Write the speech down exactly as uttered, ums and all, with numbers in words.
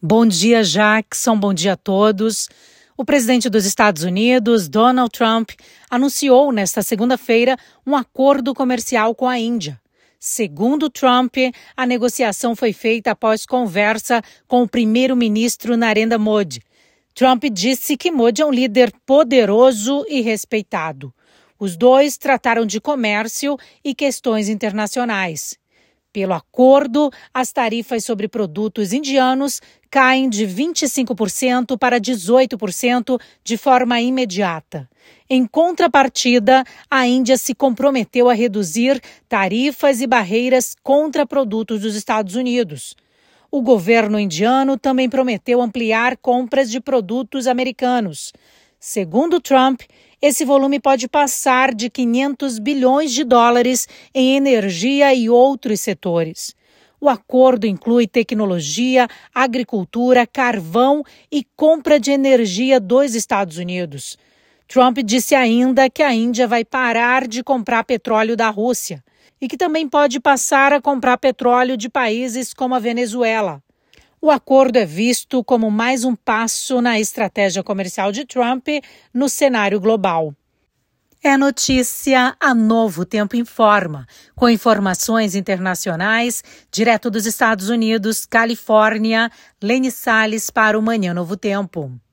Bom dia, Jackson. Bom dia a todos. O presidente dos Estados Unidos, Donald Trump, anunciou nesta segunda-feira um acordo comercial com a Índia. Segundo Trump, a negociação foi feita após conversa com o primeiro-ministro Narendra Modi. Trump disse que Modi é um líder poderoso e respeitado. Os dois trataram de comércio e questões internacionais. Pelo acordo, as tarifas sobre produtos indianos caem de vinte e cinco por cento para dezoito por cento de forma imediata. Em contrapartida, a Índia se comprometeu a reduzir tarifas e barreiras contra produtos dos Estados Unidos. O governo indiano também prometeu ampliar compras de produtos americanos. Segundo Trump, esse volume pode passar de quinhentos bilhões de dólares em energia e outros setores. O acordo inclui tecnologia, agricultura, carvão e compra de energia dos Estados Unidos. Trump disse ainda que a Índia vai parar de comprar petróleo da Rússia e que também pode passar a comprar petróleo de países como a Venezuela. O acordo é visto como mais um passo na estratégia comercial de Trump no cenário global. É notícia, a Novo Tempo informa, com informações internacionais, direto dos Estados Unidos, Califórnia, Lene Salles para o Manhã Novo Tempo.